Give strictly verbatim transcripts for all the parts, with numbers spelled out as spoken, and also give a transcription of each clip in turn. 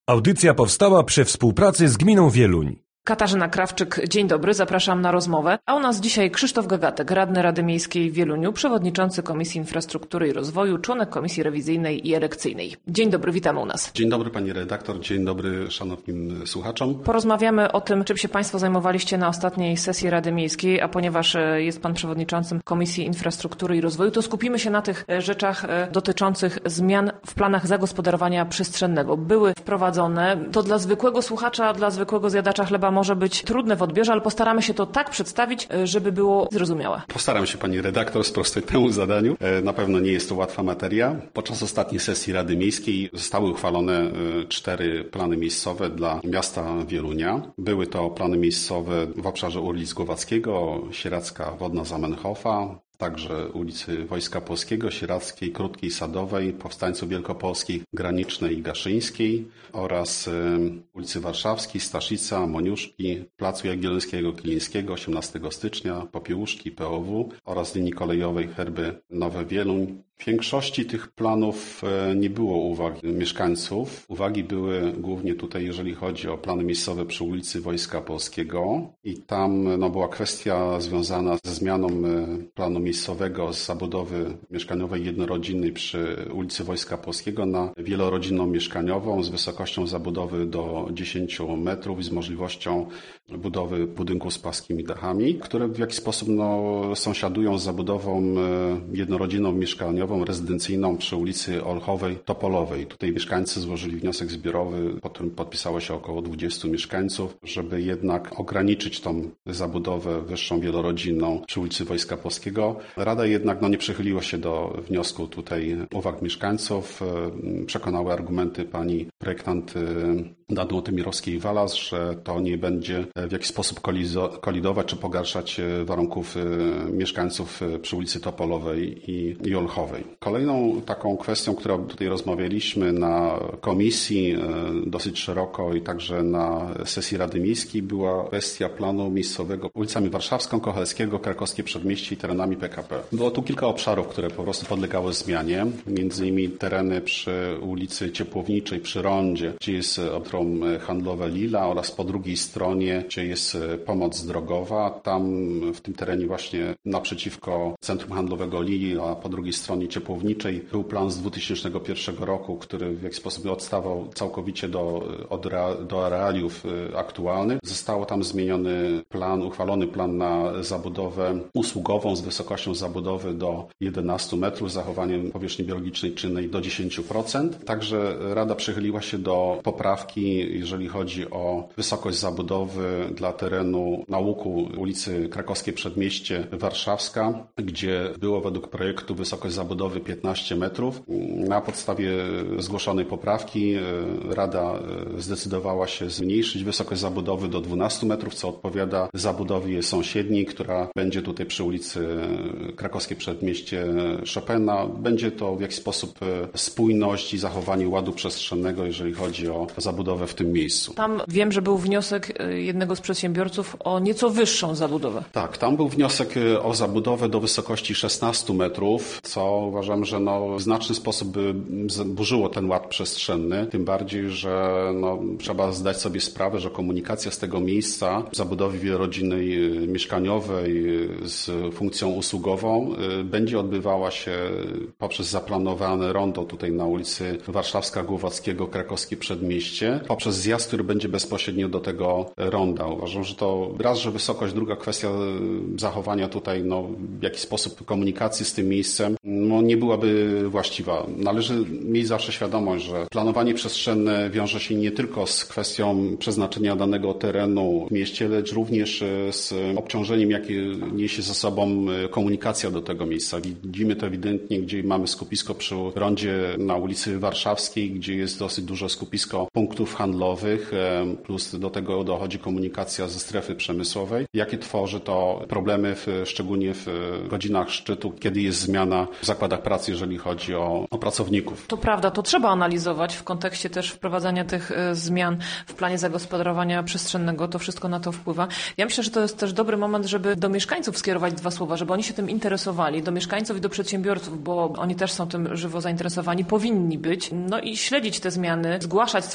Audycja powstała przy współpracy z Gminą Wieluń. Katarzyna Krawczyk, dzień dobry, zapraszam na rozmowę. A u nas dzisiaj Krzysztof Gagatek, radny Rady Miejskiej w Wieluniu, przewodniczący Komisji Infrastruktury i Rozwoju, członek Komisji Rewizyjnej i Elekcyjnej. Dzień dobry, witamy u nas. Dzień dobry pani redaktor, dzień dobry szanownym słuchaczom. Porozmawiamy o tym, czym się państwo zajmowaliście na ostatniej sesji Rady Miejskiej, a ponieważ jest pan przewodniczącym Komisji Infrastruktury i Rozwoju, to skupimy się na tych rzeczach dotyczących zmian w planach zagospodarowania przestrzennego. Były wprowadzone, to dla zwykłego słuchacza, dla zwykłego zjadacza chleba może być trudne w odbiorze, ale postaramy się to tak przedstawić, żeby było zrozumiałe. Postaram się pani redaktor sprostać temu zadaniu. Na pewno nie jest to łatwa materia. Podczas ostatniej sesji Rady Miejskiej zostały uchwalone cztery plany miejscowe dla miasta Wielunia. Były to plany miejscowe w obszarze ulic Głowackiego, Sieradzka, Wodna, Zamenhofa, także ulicy Wojska Polskiego, Sieradzkiej, Krótkiej, Sadowej, Powstańców Wielkopolskich, Granicznej i Gaszyńskiej oraz y, ulicy Warszawskiej, Staszica, Moniuszki, Placu Jagiellońskiego, Kilińskiego, osiemnastego stycznia, Popiełuszki, P O W oraz linii kolejowej Herby Nowe Wieluń. W większości tych planów nie było uwag mieszkańców. Uwagi były głównie tutaj, jeżeli chodzi o plany miejscowe przy ulicy Wojska Polskiego i tam no, była kwestia związana ze zmianą planu miejscowego z zabudowy mieszkaniowej jednorodzinnej przy ulicy Wojska Polskiego na wielorodzinną mieszkaniową z wysokością zabudowy do dziesięciu metrów i z możliwością budowy budynków z płaskimi dachami, które w jakiś sposób no, sąsiadują z zabudową jednorodzinną mieszkaniową rezydencyjną przy ulicy Olchowej, Topolowej. Tutaj mieszkańcy złożyli wniosek zbiorowy, pod którym podpisało się około dwudziestu mieszkańców, żeby jednak ograniczyć tą zabudowę wyższą wielorodzinną przy ulicy Wojska Polskiego. Rada jednak no, nie przychyliła się do wniosku tutaj uwag mieszkańców. Przekonały argumenty pani projektant Danuty Mirowskiej-Walas, że to nie będzie w jakiś sposób kolidować czy pogarszać warunków mieszkańców przy ulicy Topolowej i, i Olchowej. Kolejną taką kwestią, którą tutaj rozmawialiśmy na komisji dosyć szeroko i także na sesji Rady Miejskiej, była kwestia planu miejscowego ulicami Warszawską, Kochelskiego, Krakowskie Przedmieście i terenami P K P. Było tu kilka obszarów, które po prostu podlegały zmianie, między innymi tereny przy ulicy Ciepłowniczej, przy rondzie, gdzie jest obszar handlowe Lila oraz po drugiej stronie, gdzie jest pomoc drogowa. Tam w tym terenie właśnie naprzeciwko centrum handlowego Lili, a po drugiej stronie Ciepłowniczej był plan z dwa tysiące pierwszego roku, który w jakiś sposób odstawał całkowicie do, od, do realiów aktualnych. Zostało tam zmieniony plan, uchwalony plan na zabudowę usługową z wysokością zabudowy do jedenastu metrów, z zachowaniem powierzchni biologicznej czynnej do dziesięciu procent. Także Rada przychyliła się do poprawki, jeżeli chodzi o wysokość zabudowy dla terenu na łuku ulicy Krakowskie Przedmieście Warszawska, gdzie było według projektu wysokość zabudowy piętnaście metrów. Na podstawie zgłoszonej poprawki Rada zdecydowała się zmniejszyć wysokość zabudowy do dwunastu metrów, co odpowiada zabudowie sąsiedniej, która będzie tutaj przy ulicy Krakowskie Przedmieście Chopina. Będzie to w jakiś sposób spójność i zachowanie ładu przestrzennego, jeżeli chodzi o zabudowę w tym miejscu. Tam wiem, że był wniosek jednego z przedsiębiorców o nieco wyższą zabudowę. Tak, tam był wniosek o zabudowę do wysokości szesnastu metrów, co uważam, że no, w znaczny sposób by burzyło ten ład przestrzenny. Tym bardziej, że no, trzeba zdać sobie sprawę, że komunikacja z tego miejsca zabudowy wielorodzinnej mieszkaniowej z funkcją usługową będzie odbywała się poprzez zaplanowane rondo tutaj na ulicy Warszawska, Głowackiego, Krakowskie Przedmieście, poprzez zjazd, który będzie bezpośrednio do tego ronda. Uważam, że to raz, że wysokość, druga kwestia zachowania tutaj no, w jakiś sposób komunikacji z tym miejscem no, nie byłaby właściwa. Należy mieć zawsze świadomość, że planowanie przestrzenne wiąże się nie tylko z kwestią przeznaczenia danego terenu w mieście, lecz również z obciążeniem, jakie niesie ze sobą komunikacja do tego miejsca. Widzimy to ewidentnie, gdzie mamy skupisko przy rondzie na ulicy Warszawskiej, gdzie jest dosyć duże skupisko punktów handlowych, plus do tego dochodzi komunikacja ze strefy przemysłowej, jakie tworzy to problemy, w, szczególnie w godzinach szczytu, kiedy jest zmiana w zakładach pracy, jeżeli chodzi o, o pracowników. To prawda, to trzeba analizować w kontekście też wprowadzania tych zmian w planie zagospodarowania przestrzennego. To wszystko na to wpływa. Ja myślę, że to jest też dobry moment, żeby do mieszkańców skierować dwa słowa, żeby oni się tym interesowali, do mieszkańców i do przedsiębiorców, bo oni też są tym żywo zainteresowani, powinni być, no i śledzić te zmiany, zgłaszać swoje uwagi,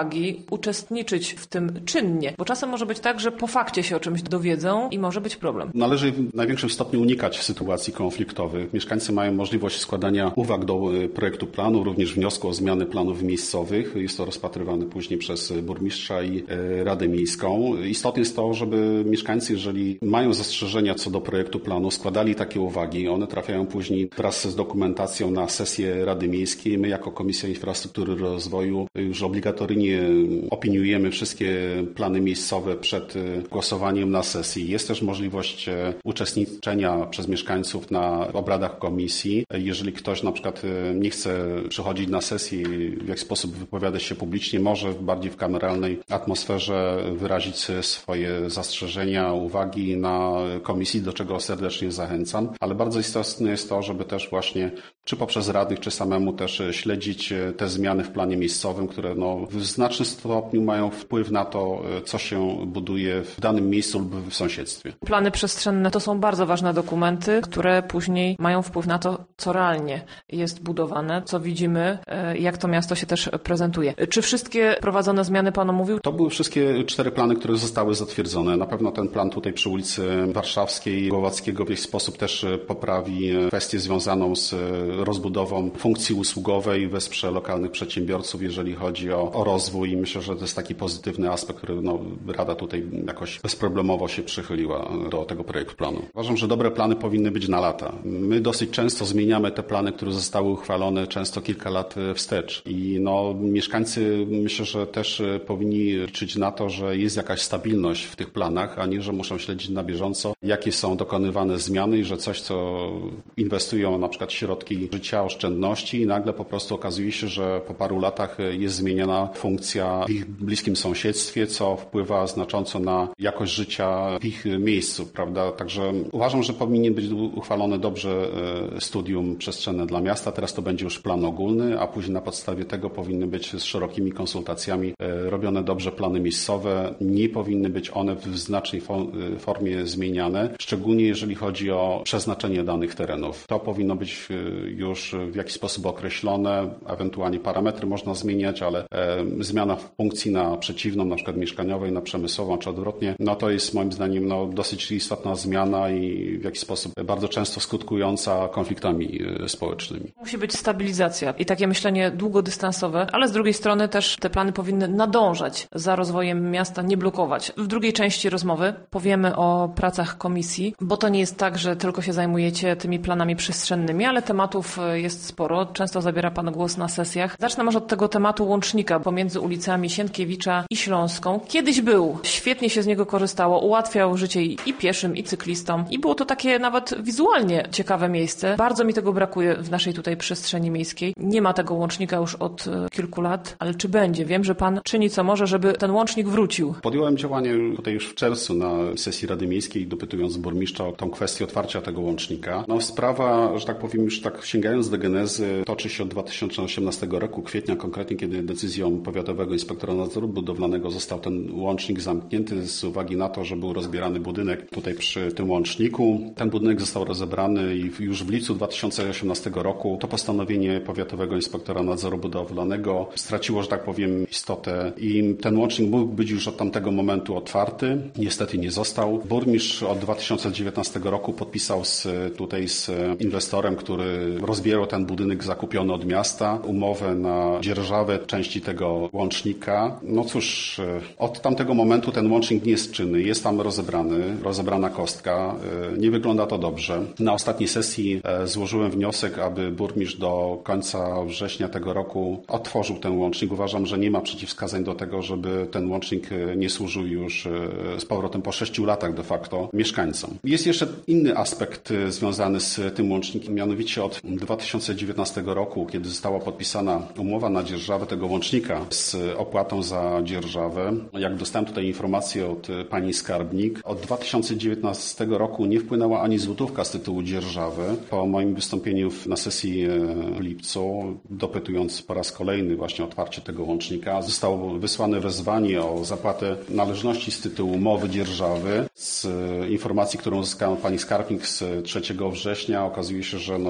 uwagi, uczestniczyć w tym czynnie, bo czasem może być tak, że po fakcie się o czymś dowiedzą i może być problem. Należy w największym stopniu unikać sytuacji konfliktowych. Mieszkańcy mają możliwość składania uwag do projektu planu, również wniosku o zmiany planów miejscowych. Jest to rozpatrywane później przez burmistrza i Radę Miejską. Istotne jest to, żeby mieszkańcy, jeżeli mają zastrzeżenia co do projektu planu, składali takie uwagi. One trafiają później wraz z dokumentacją na sesję Rady Miejskiej. My jako Komisja Infrastruktury i Rozwoju już obligatoryjnie opiniujemy wszystkie plany miejscowe przed głosowaniem na sesji. Jest też możliwość uczestniczenia przez mieszkańców na obradach komisji. Jeżeli ktoś na przykład nie chce przychodzić na sesję i w jakiś sposób wypowiadać się publicznie, może bardziej w kameralnej atmosferze wyrazić swoje zastrzeżenia, uwagi na komisji, do czego serdecznie zachęcam. Ale bardzo istotne jest to, żeby też właśnie czy poprzez radnych, czy samemu też śledzić te zmiany w planie miejscowym, które no w znacznym stopniu mają wpływ na to, co się buduje w danym miejscu lub w sąsiedztwie. Plany przestrzenne to są bardzo ważne dokumenty, które później mają wpływ na to, co realnie jest budowane, co widzimy, jak to miasto się też prezentuje. Czy wszystkie prowadzone zmiany Pan omówił? To były wszystkie cztery plany, które zostały zatwierdzone. Na pewno ten plan tutaj przy ulicy Warszawskiej, Głowackiego w jakiś sposób też poprawi kwestię związaną z rozbudową funkcji usługowej, wesprze lokalnych przedsiębiorców, jeżeli chodzi o, o rozwój i myślę, że to jest taki pozytywny aspekt, który no, Rada tutaj jakoś bezproblemowo się przychyliła do tego projektu planu. Uważam, że dobre plany powinny być na lata. My dosyć często zmieniamy te plany, które zostały uchwalone często kilka lat wstecz i no, mieszkańcy myślę, że też powinni liczyć na to, że jest jakaś stabilność w tych planach, a nie, że muszą śledzić na bieżąco, jakie są dokonywane zmiany i że coś, co inwestują na przykład środki życia, oszczędności i nagle po prostu okazuje się, że po paru latach jest zmieniona funkcja w ich bliskim sąsiedztwie, co wpływa znacząco na jakość życia w ich miejscu, prawda? Także uważam, że powinien być uchwalone dobrze studium przestrzenne dla miasta. Teraz to będzie już plan ogólny, a później na podstawie tego powinny być z szerokimi konsultacjami robione dobrze plany miejscowe. Nie powinny być one w znacznej formie zmieniane, szczególnie jeżeli chodzi o przeznaczenie danych terenów. To powinno być już w jakiś sposób określone, ewentualnie parametry można zmieniać, ale e, zmiana funkcji na przeciwną, na przykład mieszkaniowej, na przemysłową, czy odwrotnie, no to jest moim zdaniem no, dosyć istotna zmiana i w jakiś sposób bardzo często skutkująca konfliktami społecznymi. Musi być stabilizacja i takie myślenie długodystansowe, ale z drugiej strony też te plany powinny nadążać za rozwojem miasta, nie blokować. W drugiej części rozmowy powiemy o pracach komisji, bo to nie jest tak, że tylko się zajmujecie tymi planami przestrzennymi, ale tematów jest sporo. Często zabiera Pan głos na sesjach. Zacznę może od tego tematu łącznika pomiędzy ulicami Sienkiewicza i Śląską. Kiedyś był. Świetnie się z niego korzystało. Ułatwiał życie i pieszym, i cyklistom. I było to takie nawet wizualnie ciekawe miejsce. Bardzo mi tego brakuje w naszej tutaj przestrzeni miejskiej. Nie ma tego łącznika już od kilku lat, ale czy będzie? Wiem, że Pan czyni co może, żeby ten łącznik wrócił. Podjąłem działanie tutaj już w czerwcu na sesji Rady Miejskiej, dopytując burmistrza o tą kwestię otwarcia tego łącznika. No sprawa, że tak powiem, już tak sięgając do genezy, toczy się od dwa tysiące osiemnastego roku, kwietnia konkretnie, kiedy decyzją Powiatowego Inspektora Nadzoru Budowlanego został ten łącznik zamknięty z uwagi na to, że był rozbierany budynek tutaj przy tym łączniku. Ten budynek został rozebrany i już w lipcu dwa tysiące osiemnastego roku to postanowienie Powiatowego Inspektora Nadzoru Budowlanego straciło, że tak powiem, istotę i ten łącznik mógł być już od tamtego momentu otwarty. Niestety nie został. Burmistrz od dwa tysiące dziewiętnastego roku podpisał z, tutaj z inwestorem, który rozbierał ten budynek zakupiony od miasta, umowę na dzierżawę części tego łącznika. No cóż, od tamtego momentu ten łącznik nie jest czynny, jest tam rozebrany, rozebrana kostka. Nie wygląda to dobrze. Na ostatniej sesji złożyłem wniosek, aby burmistrz do końca września tego roku otworzył ten łącznik. Uważam, że nie ma przeciwwskazań do tego, żeby ten łącznik nie służył już z powrotem po sześciu latach de facto mieszkańcom. Jest jeszcze inny aspekt związany z tym łącznikiem, mianowicie od dwa tysiące dziewiętnastego roku, kiedy została podpisana umowa na dzierżawę tego łącznika z opłatą za dzierżawę. Jak dostałem tutaj informację od pani skarbnik, od dwa tysiące dziewiętnastego roku nie wpłynęła ani złotówka z tytułu dzierżawy. Po moim wystąpieniu na sesji w lipcu, dopytując po raz kolejny właśnie otwarcie tego łącznika, zostało wysłane wezwanie o zapłatę należności z tytułu umowy dzierżawy. Z informacji, którą uzyskałem od pani skarbnik z trzeciego września okazuje się, że no niestety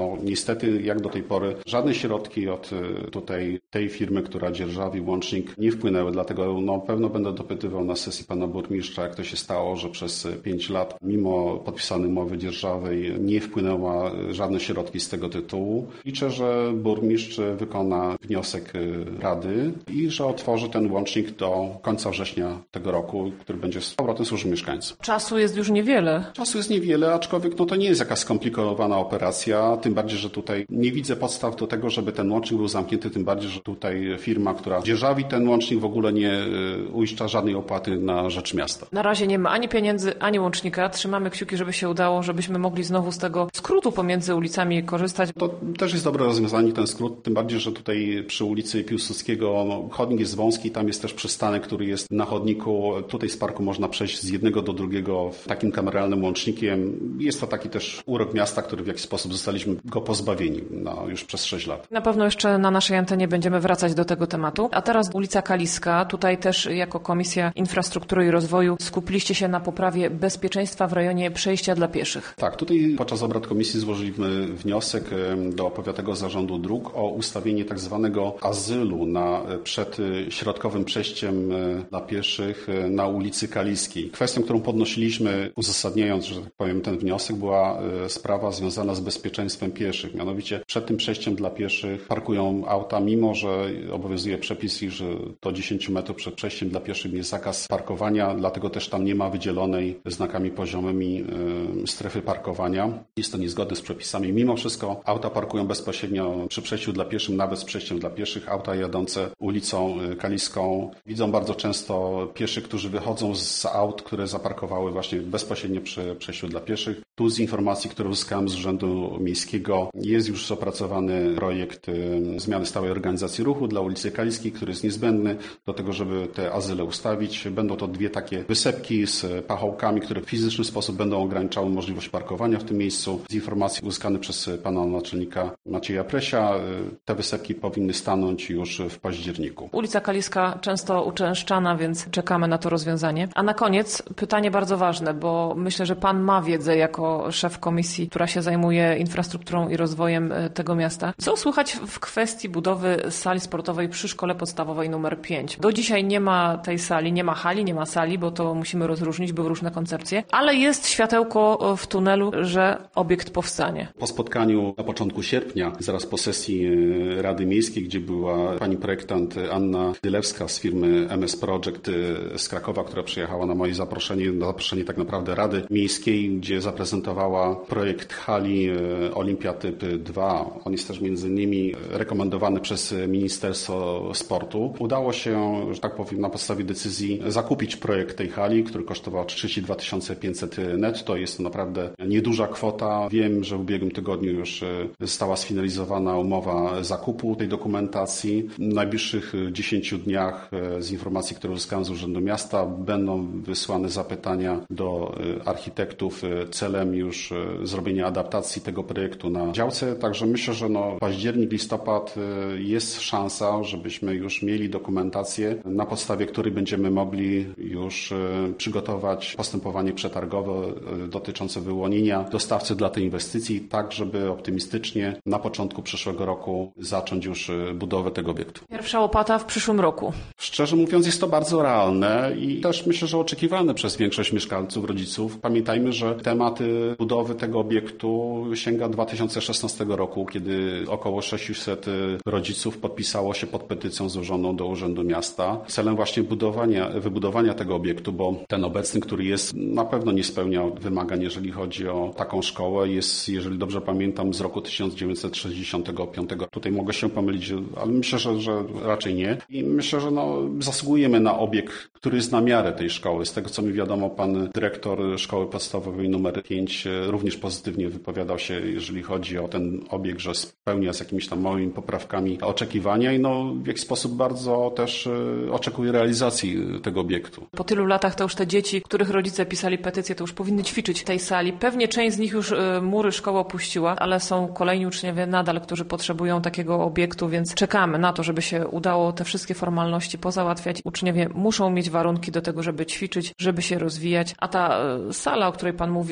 niestety jak do tej pory żadne środki od tutaj tej firmy, która dzierżawi łącznik, nie wpłynęły, dlatego no, pewno będę dopytywał na sesji pana burmistrza, jak to się stało, że przez pięć lat mimo podpisanej umowy dzierżawej nie wpłynęła żadne środki z tego tytułu. Liczę, że burmistrz wykona wniosek Rady i że otworzy ten łącznik do końca września tego roku, który będzie z powrotem służył mieszkańcom. Czasu jest już niewiele. Czasu jest niewiele, aczkolwiek no, to nie jest jakaś skomplikowana operacja, tym bardziej, że tutaj nie widzę podstaw do tego, żeby ten łącznik był zamknięty, tym bardziej, że tutaj firma, która dzierżawi ten łącznik, w ogóle nie uiszcza żadnej opłaty na rzecz miasta. Na razie nie ma ani pieniędzy, ani łącznika. Trzymamy kciuki, żeby się udało, żebyśmy mogli znowu z tego skrótu pomiędzy ulicami korzystać. To też jest dobre rozwiązanie, ten skrót, tym bardziej, że tutaj przy ulicy Piłsudskiego no, chodnik jest wąski, tam jest też przystanek, który jest na chodniku. Tutaj z parku można przejść z jednego do drugiego takim kameralnym łącznikiem. Jest to taki też urok miasta, który w jakiś sposób zostaliśmy go pozbawieni no, już przez sześć lat. Na pewno jeszcze na naszej antenie będziemy wracać do tego tematu. A teraz ulica Kaliska. Tutaj też jako Komisja Infrastruktury i Rozwoju skupiliście się na poprawie bezpieczeństwa w rejonie przejścia dla pieszych. Tak, tutaj podczas obrad komisji złożyliśmy wniosek do Powiatowego Zarządu Dróg o ustawienie tak zwanego azylu na, przed środkowym przejściem dla pieszych na ulicy Kaliskiej. Kwestią, którą podnosiliśmy, uzasadniając, że tak powiem, ten wniosek, była sprawa związana z bezpieczeństwem pieszych. Mianowicie przed tym przejściem dla pieszych parkują auta, mimo że obowiązuje przepis, iż do dziesięć metrów przed przejściem dla pieszych jest zakaz parkowania, dlatego też tam nie ma wydzielonej znakami poziomymi strefy parkowania. Jest to niezgodne z przepisami. Mimo wszystko auta parkują bezpośrednio przy przejściu dla pieszych, nawet z przejściem dla pieszych. Auta jadące ulicą Kaliską widzą bardzo często pieszych, którzy wychodzą z aut, które zaparkowały właśnie bezpośrednio przy przejściu dla pieszych. Tu z informacji, które uzyskałem z Urzędu Miejskiego, jest już opracowany projekt zmiany stałej organizacji ruchu dla ulicy Kaliskiej, który jest niezbędny do tego, żeby te azyle ustawić. Będą to dwie takie wysepki z pachołkami, które w fizyczny sposób będą ograniczały możliwość parkowania w tym miejscu. Z informacji uzyskanych przez pana naczelnika Macieja Presia, te wysepki powinny stanąć już w październiku. Ulica Kaliska często uczęszczana, więc czekamy na to rozwiązanie. A na koniec pytanie bardzo ważne, bo myślę, że pan ma wiedzę jako szef komisji, która się zajmuje infrastrukturą i rozwojem tego miasta. Co słychać w kwestii budowy sali sportowej przy szkole podstawowej numer pięć? Do dzisiaj nie ma tej sali, nie ma hali, nie ma sali, bo to musimy rozróżnić, były różne koncepcje, ale jest światełko w tunelu, że obiekt powstanie. Po spotkaniu na początku sierpnia, zaraz po sesji Rady Miejskiej, gdzie była pani projektant Anna Dylewska z firmy M S Project z Krakowa, która przyjechała na moje zaproszenie, na zaproszenie tak naprawdę Rady Miejskiej, gdzie zaprezentowała projekt hali Olimpia Typ dwa. On jest też między innymi rekomendowany przez Ministerstwo Sportu. Udało się, że tak powiem, na podstawie decyzji zakupić projekt tej hali, który kosztował trzydzieści dwa tysiące pięćset netto. Jest to naprawdę nieduża kwota. Wiem, że w ubiegłym tygodniu już została sfinalizowana umowa zakupu tej dokumentacji. W najbliższych dziesięciu dniach z informacji, które uzyskałem z Urzędu Miasta, będą wysłane zapytania do architektów celem już zrobienia adaptacji tego projektu na działce. Także myślę, że no październik, listopad jest szansa, żebyśmy już mieli dokumentację, na podstawie której będziemy mogli już przygotować postępowanie przetargowe dotyczące wyłonienia dostawcy dla tej inwestycji, tak żeby optymistycznie na początku przyszłego roku zacząć już budowę tego obiektu. Pierwsza łopata w przyszłym roku. Szczerze mówiąc, jest to bardzo realne i też myślę, że oczekiwane przez większość mieszkańców, rodziców. Pamiętajmy, że temat budowy tego obiektu sięga dwa tysiące szesnastego roku, kiedy około sześćset rodziców podpisało się pod petycją złożoną do Urzędu Miasta celem właśnie budowania, wybudowania tego obiektu, bo ten obecny, który jest, na pewno nie spełnia wymagań, jeżeli chodzi o taką szkołę. Jest, jeżeli dobrze pamiętam, z roku tysiąc dziewięćset sześćdziesiątego piątego. Tutaj mogę się pomylić, ale myślę, że, że raczej nie. I myślę, że no, zasługujemy na obiekt, który jest na miarę tej szkoły. Z tego, co mi wiadomo, pan dyrektor szkoły podstawowej numer pięć również pozytywnie wypowiadał się, jeżeli chodzi o ten obiekt, że spełnia z jakimiś tam małymi poprawkami oczekiwania i no, w jakiś sposób bardzo też oczekuje realizacji tego obiektu. Po tylu latach to już te dzieci, których rodzice pisali petycję, to już powinny ćwiczyć w tej sali. Pewnie część z nich już mury szkoły opuściła, ale są kolejni uczniowie nadal, którzy potrzebują takiego obiektu, więc czekamy na to, żeby się udało te wszystkie formalności pozałatwiać. Uczniowie muszą mieć warunki do tego, żeby ćwiczyć, żeby się rozwijać, a ta sala, o której pan mówi, wybudowana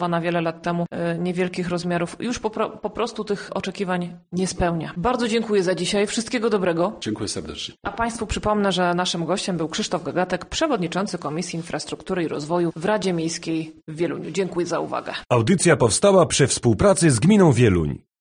wybudowana wiele lat temu, niewielkich rozmiarów, już po, po prostu tych oczekiwań nie spełnia. Bardzo dziękuję za dzisiaj. Wszystkiego dobrego. Dziękuję serdecznie. A Państwu przypomnę, że naszym gościem był Krzysztof Gagatek, przewodniczący Komisji Infrastruktury i Rozwoju w Radzie Miejskiej w Wieluniu. Dziękuję za uwagę. Audycja powstała przy współpracy z Gminą Wieluń.